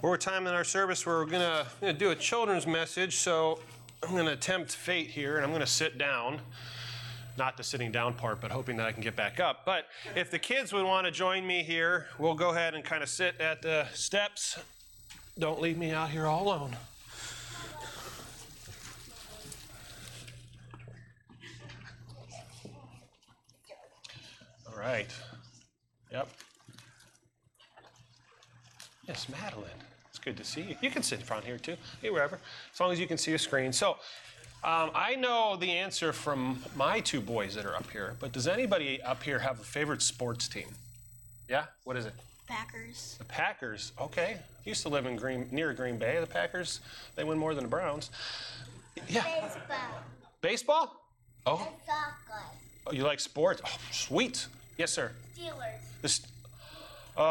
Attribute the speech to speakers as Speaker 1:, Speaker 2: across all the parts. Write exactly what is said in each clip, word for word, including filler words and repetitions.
Speaker 1: We're at a time in our service where we're going to do a children's message, so I'm going to attempt fate here, and I'm going to sit down. Not the sitting down part, but hoping that I can get back up. But if the kids would want to join me here, we'll go ahead and kind of sit at the steps. Don't leave me out here all alone. All right. Yep. Yes, Madeline. It's good to see you. You can sit in front here too. Hey, wherever. As long as you can see a screen. So, um, I know the answer from my two boys that are up here, but does anybody up here have a favorite sports team? Yeah? What is it?
Speaker 2: Packers.
Speaker 1: The Packers. Okay. I used to live in Green, near Green Bay. The Packers, they win more than the Browns. Yeah.
Speaker 3: Baseball.
Speaker 1: Baseball? Oh.
Speaker 3: And soccer.
Speaker 1: Oh, you like sports? Oh, sweet. Yes, sir.
Speaker 3: Steelers.
Speaker 1: This, oh,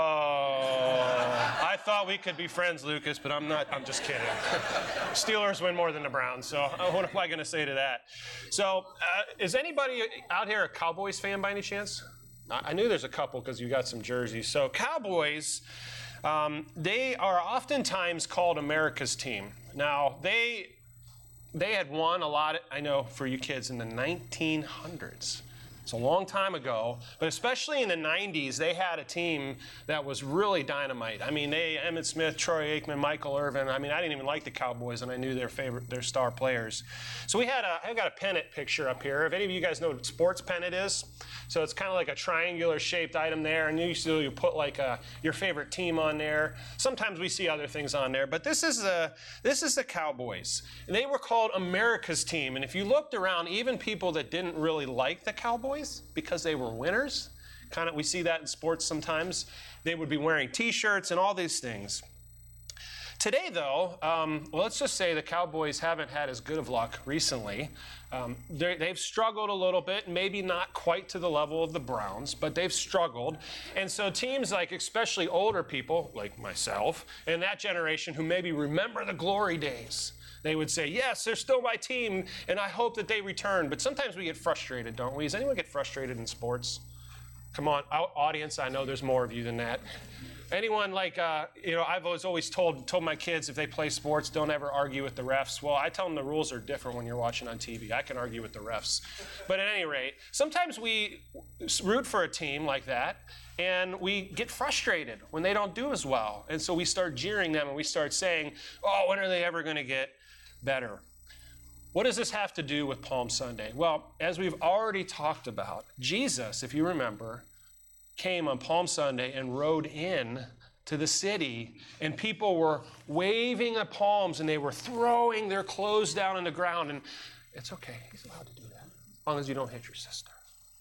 Speaker 1: I thought we could be friends, Lucas, but I'm not. I'm just kidding. Steelers win more than the Browns, so what am I going to say to that? So, uh, is anybody out here a Cowboys fan by any chance? I knew there's a couple because you got some jerseys. So, Cowboys, um, they are oftentimes called America's team. Now, they they had won a lot, I know, for you kids in the nineteen hundreds. It's a long time ago, but especially in the nineties, they had a team that was really dynamite. I mean, they, Emmitt Smith, Troy Aikman, Michael Irvin. I mean, I didn't even like the Cowboys, and I knew their favorite, their star players. So we had a, I got a pennant picture up here. If any of you guys know what sports pennant is, so it's kind of like a triangular shaped item there, and usually you put like a, your favorite team on there. Sometimes we see other things on there, but this is a, this is the Cowboys. And they were called America's team, and if you looked around, even people that didn't really like the Cowboys, because they were winners, kind of we see that in sports sometimes, they would be wearing t-shirts and all these things. Today though, um, well, let's just say the Cowboys haven't had as good of luck recently. Um, they've struggled a little bit, maybe not quite to the level of the Browns, but they've struggled. And so teams like, especially older people like myself and that generation who maybe remember the glory days, they would say, yes, they're still my team, and I hope that they return. But sometimes we get frustrated, don't we? Does anyone get frustrated in sports? Come on, audience, I know there's more of you than that. Anyone like, uh, you know, I've always, always told, told my kids if they play sports, don't ever argue with the refs. Well, I tell them the rules are different when you're watching on T V. I can argue with the refs. But at any rate, sometimes we root for a team like that, and we get frustrated when they don't do as well. And so we start jeering them, and we start saying, oh, when are they ever going to get better? What does this have to do with Palm Sunday? Well, as we've already talked about, Jesus, if you remember, came on Palm Sunday and rode in to the city, and people were waving their palms and they were throwing their clothes down on the ground. And it's okay, he's allowed to do that, as long as you don't hit your sister.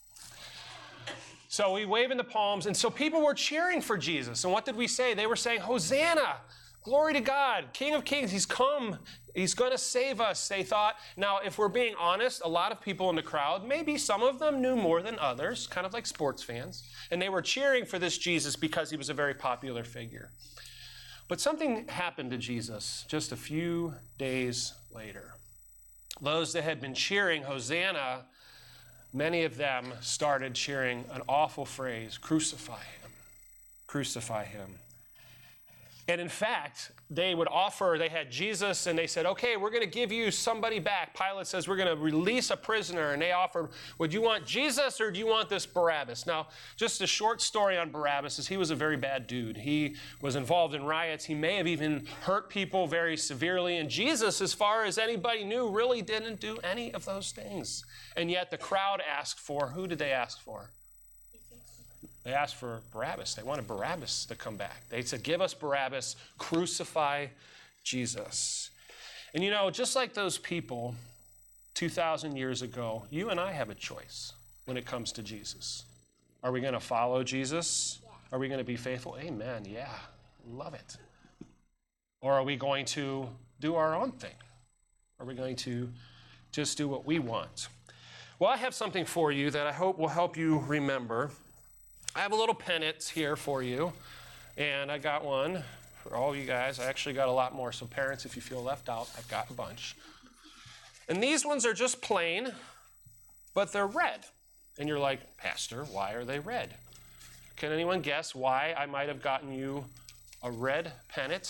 Speaker 1: So we waving the palms, and so people were cheering for Jesus. And what did we say? They were saying, Hosanna! Glory to God, King of Kings, he's come, he's going to save us, they thought. Now, if we're being honest, a lot of people in the crowd, maybe some of them knew more than others, kind of like sports fans, and they were cheering for this Jesus because he was a very popular figure. But something happened to Jesus just a few days later. Those that had been cheering Hosanna, many of them started cheering an awful phrase, crucify him, crucify him. And in fact, they would offer, they had Jesus and they said, okay, we're going to give you somebody back. Pilate says, we're going to release a prisoner. And they offered, would you want Jesus or do you want this Barabbas? Now, just a short story on Barabbas is he was a very bad dude. He was involved in riots. He may have even hurt people very severely. And Jesus, as far as anybody knew, really didn't do any of those things. And yet the crowd asked for, who did they ask for? They asked for Barabbas. They wanted Barabbas to come back. They said, give us Barabbas, crucify Jesus. And you know, just like those people two thousand years ago, you and I have a choice when it comes to Jesus. Are we going to follow Jesus?
Speaker 3: Yeah.
Speaker 1: Are we going to be faithful? Amen. Yeah, love it. Or are we going to do our own thing? Are we going to just do what we want? Well, I have something for you that I hope will help you remember. I have a little pennant here for you, and I got one for all you guys. I actually got a lot more, so parents, if you feel left out, I've got a bunch. And these ones are just plain, but they're red. And you're like, Pastor, why are they red? Can anyone guess why I might have gotten you a red pennant?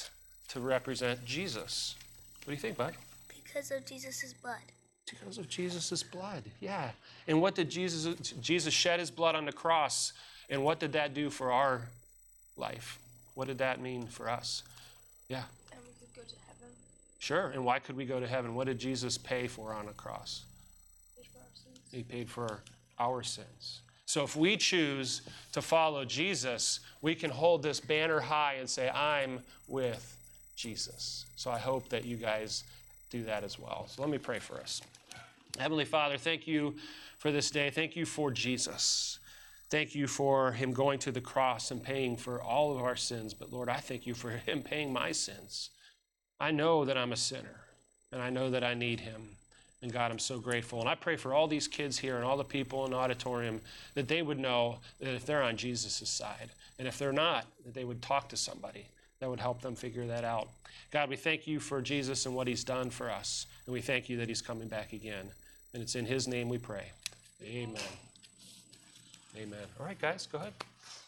Speaker 1: to represent Jesus? What do you think, bud?
Speaker 2: Because of Jesus' blood.
Speaker 1: Because of Jesus' blood, yeah. And what did Jesus, Jesus shed his blood on the cross, and what did that do for our life? What did that mean for us? Yeah.
Speaker 2: And we could go to heaven.
Speaker 1: Sure, and why could we go to heaven? What did Jesus pay for on the cross?
Speaker 2: Paid for our sins.
Speaker 1: He paid for our sins. So if we choose to follow Jesus, we can hold this banner high and say, I'm with Jesus. So I hope that you guys do that as well. So let me pray for us. Heavenly Father, thank you for this day. Thank you for Jesus. Thank you for him going to the cross and paying for all of our sins. But Lord, I thank you for him paying my sins. I know that I'm a sinner, and I know that I need him. And God, I'm so grateful. And I pray for all these kids here and all the people in the auditorium that they would know that if they're on Jesus' side, and if they're not, that they would talk to somebody that would help them figure that out. God, we thank you for Jesus and what he's done for us. And we thank you that he's coming back again. And it's in his name we pray. Amen. Amen. All right, guys, go ahead.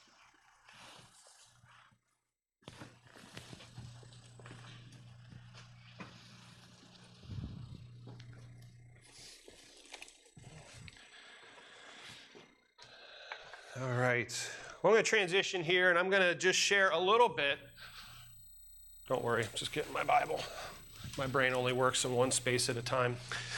Speaker 1: All right. Well, I'm going to transition here, and I'm going to just share a little bit. Don't worry, I'm just getting my Bible. My brain only works in one space at a time.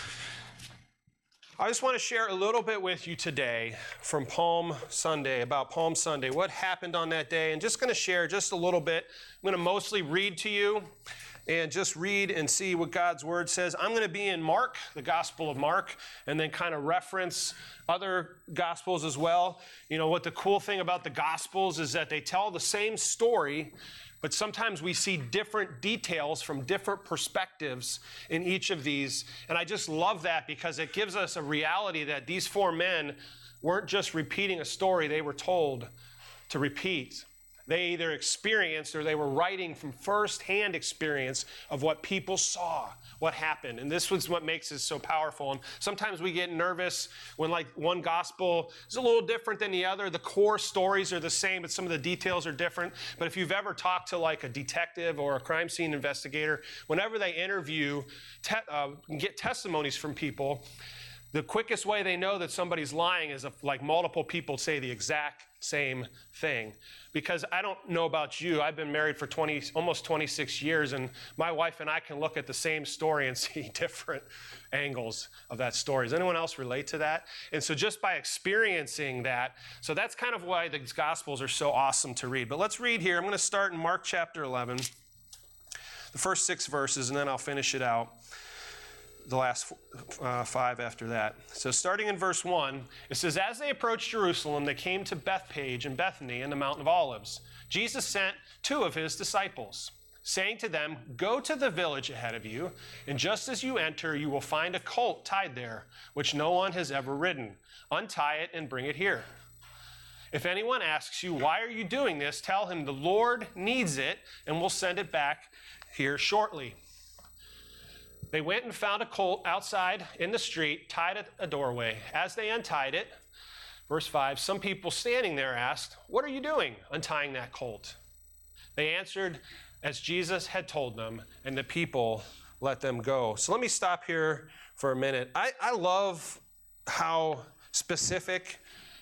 Speaker 1: I just want to share a little bit with you today from Palm Sunday, about Palm Sunday, what happened on that day, and just going to share just a little bit. I'm going to mostly read to you and just read and see what God's word says. I'm going to be in Mark, the Gospel of Mark, and then kind of reference other Gospels as well. You know, what the cool thing about the Gospels is that they tell the same story, but sometimes we see different details from different perspectives in each of these. And I just love that because it gives us a reality that these four men weren't just repeating a story they were told to repeat. They either experienced or they were writing from firsthand experience of what people saw, what happened. And this was what makes it so powerful. And sometimes we get nervous when like one gospel is a little different than the other. The core stories are the same, but some of the details are different. But if you've ever talked to like a detective or a crime scene investigator, whenever they interview, te- uh, get testimonies from people, the quickest way they know that somebody's lying is if like multiple people say the exact same thing. Because I don't know about you, I've been married for twenty, almost twenty-six years, and my wife and I can look at the same story and see different angles of that story. Does anyone else relate to that? And so just by experiencing that, so that's kind of why these Gospels are so awesome to read. But let's read here. I'm going to start in Mark chapter eleven, the first six verses, and then I'll finish it out. The last uh, five after that. So starting in verse one, it says, as they approached Jerusalem, they came to Bethphage and Bethany and the Mountain of Olives. Jesus sent two of his disciples, saying to them, go to the village ahead of you, and just as you enter, you will find a colt tied there, which no one has ever ridden. Untie it and bring it here. If anyone asks you, why are you doing this? Tell him the Lord needs it, and we'll send it back here shortly. They went and found a colt outside in the street, tied at a doorway. As they untied it, verse five, some people standing there asked, what are you doing untying that colt? They answered as Jesus had told them, and the people let them go. So let me stop here for a minute. I, I love how specific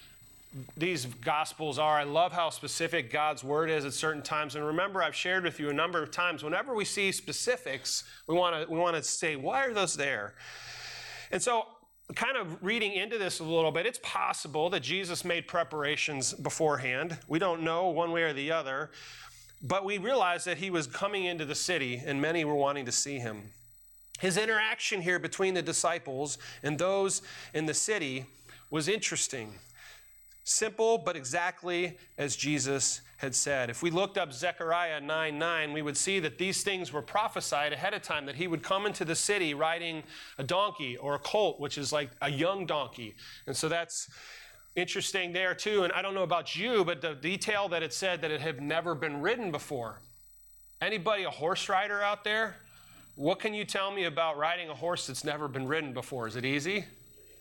Speaker 1: these Gospels are. I love how specific God's word is at certain times. And remember, I've shared with you a number of times, whenever we see specifics, we want to we want to say, why are those there? And so kind of reading into this a little bit, it's possible that Jesus made preparations beforehand. We don't know one way or the other, but we realize that he was coming into the city and many were wanting to see him. His interaction here between the disciples and those in the city was interesting. Simple, but exactly as Jesus had said. If we looked up Zechariah nine nine, we would see that these things were prophesied ahead of time, that he would come into the city riding a donkey or a colt, which is like a young donkey. And so that's interesting there too. And I don't know about you, but the detail that it said that it had never been ridden before. Anybody a horse rider out there? What can you tell me about riding a horse that's never been ridden before? Is it easy?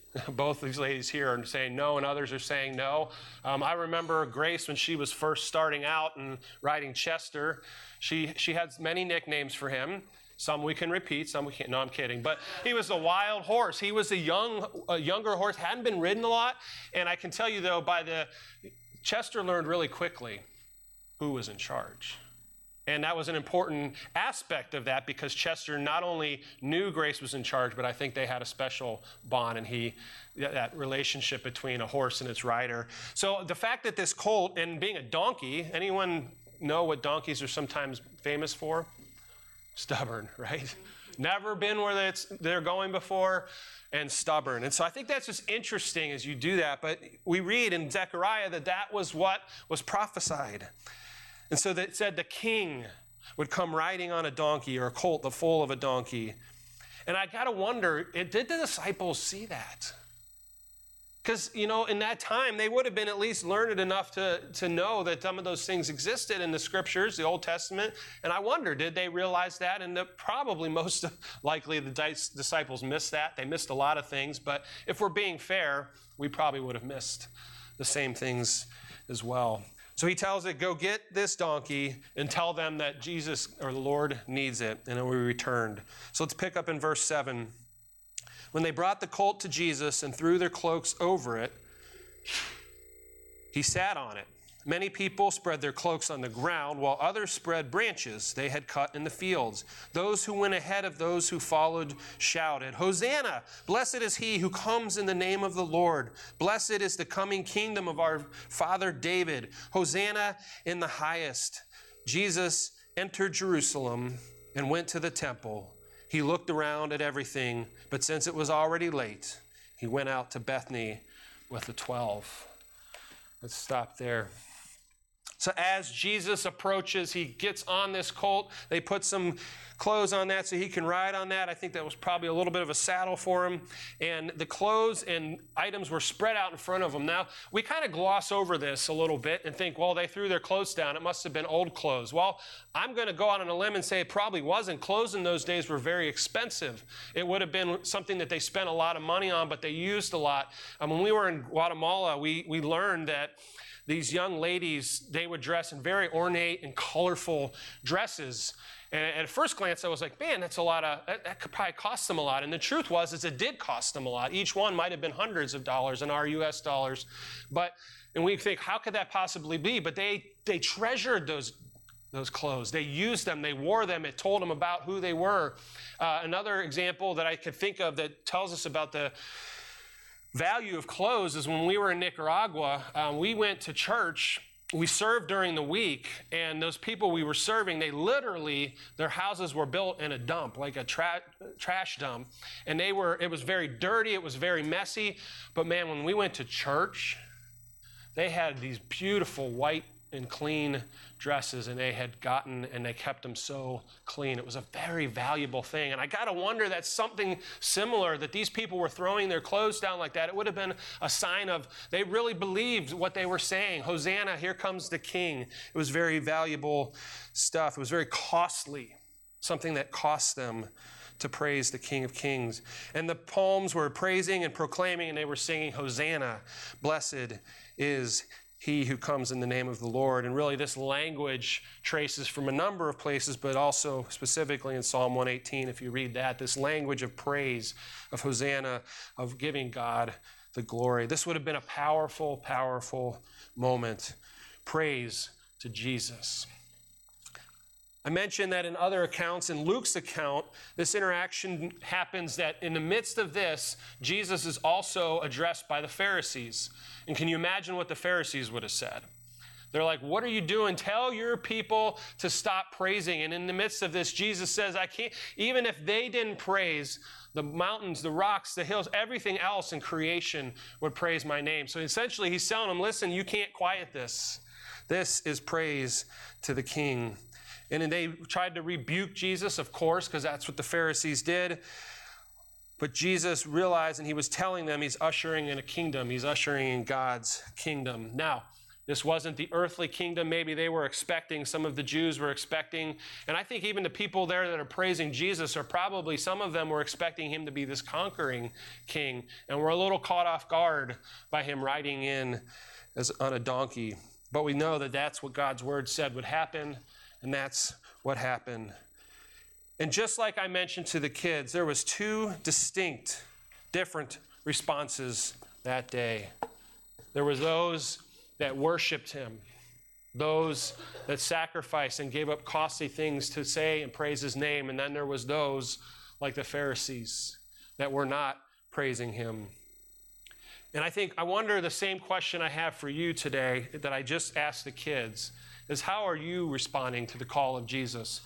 Speaker 1: Both these ladies here are saying no, and others are saying no. Um, I remember Grace when she was first starting out and riding Chester. She she had many nicknames for him. Some we can repeat, some we can't. No, I'm kidding. But he was a wild horse. He was a young, a younger horse, hadn't been ridden a lot. And I can tell you though, by the Chester learned really quickly who was in charge. And that was an important aspect of that because Chester not only knew Grace was in charge, but I think they had a special bond, and he that relationship between a horse and its rider. So the fact that this colt, and being a donkey, anyone know what donkeys are sometimes famous for? Stubborn, right? Never been where it's, they're going before, and stubborn. And so I think that's just interesting as you do that. But we read in Zechariah that that was what was prophesied. And so that it said the king would come riding on a donkey, or a colt, the foal of a donkey. And I got to wonder, did the disciples see that? Because, you know, in that time, they would have been at least learned enough to, to know that some of those things existed in the scriptures, the Old Testament. And I wonder, did they realize that? And the, probably most likely the disciples missed that. They missed a lot of things. But if we're being fair, we probably would have missed the same things as well. So he tells it, go get this donkey and tell them that Jesus or the Lord needs it. And then we returned. So let's pick up in verse seven. When they brought the colt to Jesus and threw their cloaks over it, he sat on it. Many people spread their cloaks on the ground, while others spread branches they had cut in the fields. Those who went ahead of those who followed shouted, Hosanna! Blessed is he who comes in the name of the Lord. Blessed is the coming kingdom of our father David. Hosanna in the highest. Jesus entered Jerusalem and went to the temple. He looked around at everything, but since it was already late, he went out to Bethany with the twelve. Let's stop there. So as Jesus approaches, he gets on this colt. They put some clothes on that so he can ride on that. I think that was probably a little bit of a saddle for him. And the clothes and items were spread out in front of him. Now, we kind of gloss over this a little bit and think, well, they threw their clothes down. It must have been old clothes. Well, I'm going to go out on a limb and say it probably wasn't. Clothes in those days were very expensive. It would have been something that they spent a lot of money on, but they used a lot. And when we were in Guatemala, we, we learned that these young ladies, they would dress in very ornate and colorful dresses. And at first glance, I was like, man, that's a lot of, that, that could probably cost them a lot. And the truth was, is it did cost them a lot. Each one might have been hundreds of dollars in our U S dollars. But, and we think, how could that possibly be? But they, they treasured those, those clothes. They used them. They wore them. It told them about who they were. Uh, another example that I could think of that tells us about the value of clothes is when we were in Nicaragua, um, we went to church. We served during the week, and those people we were serving, they literally, their houses were built in a dump, like a tra- trash dump. And they were, it was very dirty, it was very messy. But man, when we went to church, they had these beautiful white and clean dresses, and they had gotten, and they kept them so clean. It was a very valuable thing. And I got to wonder, that's something similar, that these people were throwing their clothes down like that. It would have been a sign of, they really believed what they were saying. Hosanna, here comes the king. It was very valuable stuff. It was very costly, something that cost them to praise the King of Kings. And the psalms were praising and proclaiming, and they were singing, Hosanna, blessed is he who comes in the name of the Lord. And really this language traces from a number of places, but also specifically in Psalm one eighteen, if you read that, this language of praise, of Hosanna, of giving God the glory. This would have been a powerful, powerful moment. Praise to Jesus. I mentioned that in other accounts, in Luke's account, this interaction happens that in the midst of this, Jesus is also addressed by the Pharisees. And can you imagine what the Pharisees would have said? They're like, what are you doing? Tell your people to stop praising. And in the midst of this, Jesus says, I can't, even if they didn't praise, the mountains, the rocks, the hills, everything else in creation would praise my name. So essentially, he's telling them, listen, you can't quiet this. This is praise to the King. And then they tried to rebuke Jesus, of course, because that's what the Pharisees did. But Jesus realized, and he was telling them he's ushering in a kingdom. He's ushering in God's kingdom. Now, This wasn't the earthly kingdom maybe they were expecting, some of the Jews were expecting. And I think even the people there that are praising Jesus are probably, some of them were expecting him to be this conquering king. And we're a little caught off guard by him riding in as on a donkey. But we know that that's what God's word said would happen, and that's what happened. And just like I mentioned to the kids, there was two distinct, different responses that day. There was those that worshiped him, those that sacrificed and gave up costly things to say and praise his name. And then there was those like the Pharisees that were not praising him. And I think, I wonder the same question I have for you today that I just asked the kids is, how are you responding to the call of Jesus?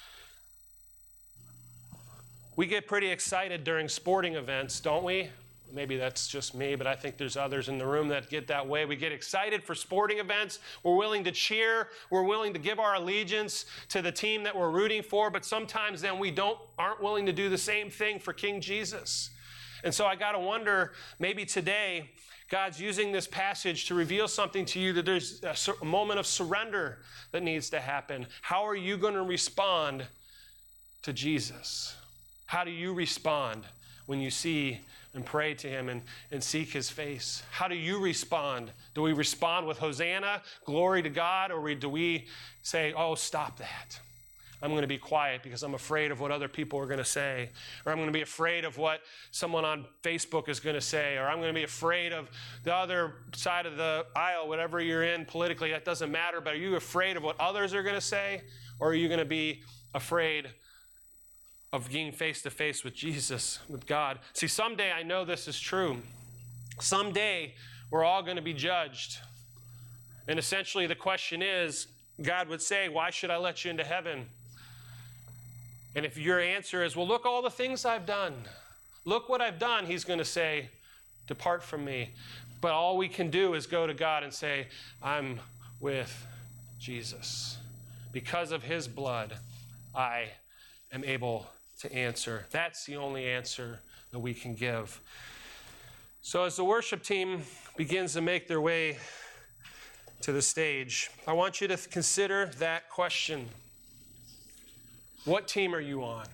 Speaker 1: We get pretty excited during sporting events, don't we? Maybe that's just me, but I think there's others in the room that get that way. We get excited for sporting events. We're willing to cheer. We're willing to give our allegiance to the team that we're rooting for, but sometimes then we don't aren't willing to do the same thing for King Jesus. And so I got to wonder, maybe today God's using this passage to reveal something to you, that there's a moment of surrender that needs to happen. How are you going to respond to Jesus? How do you respond when you see and pray to him and, and seek his face? How do you respond? Do we respond with Hosanna, glory to God, or do we say, oh, stop that? I'm going to be quiet because I'm afraid of what other people are going to say, or I'm going to be afraid of what someone on Facebook is going to say, or I'm going to be afraid of the other side of the aisle, whatever you're in politically, that doesn't matter, but are you afraid of what others are going to say, or are you going to be afraid of being face-to-face with Jesus, with God? See, someday, I know this is true, someday we're all going to be judged. And essentially the question is, God would say, why should I let you into heaven? And if your answer is, well, look all the things I've done. Look what I've done. He's going to say, depart from me. But all we can do is go to God and say, I'm with Jesus. Because of his blood, I am able to answer. That's the only answer that we can give. So as the worship team begins to make their way to the stage, I want you to consider that question. What team are you on?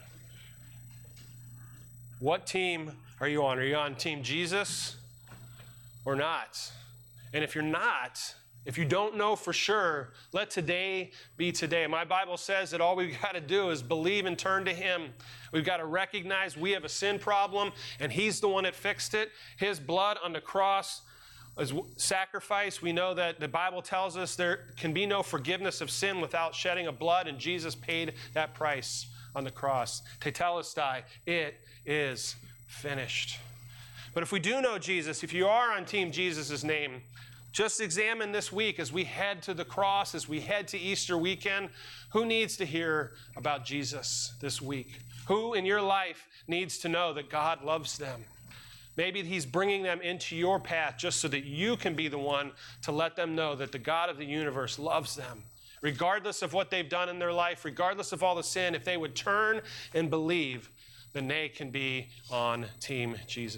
Speaker 1: What team are you on? Are you on Team Jesus or not? And if you're not, if you don't know for sure, let today be today. My Bible says that all we've got to do is believe and turn to him. We've got to recognize we have a sin problem, and he's the one that fixed it. His blood on the cross as sacrifice. We know that the Bible tells us there can be no forgiveness of sin without shedding of blood, and Jesus paid that price on the cross. Tetelestai, it is finished. But if we do know Jesus, if you are on Team Jesus' name, just examine this week as we head to the cross, as we head to Easter weekend, who needs to hear about Jesus this week? Who in your life needs to know that God loves them? Maybe he's bringing them into your path just so that you can be the one to let them know that the God of the universe loves them. Regardless of what they've done in their life, regardless of all the sin, if they would turn and believe, then they can be on Team Jesus.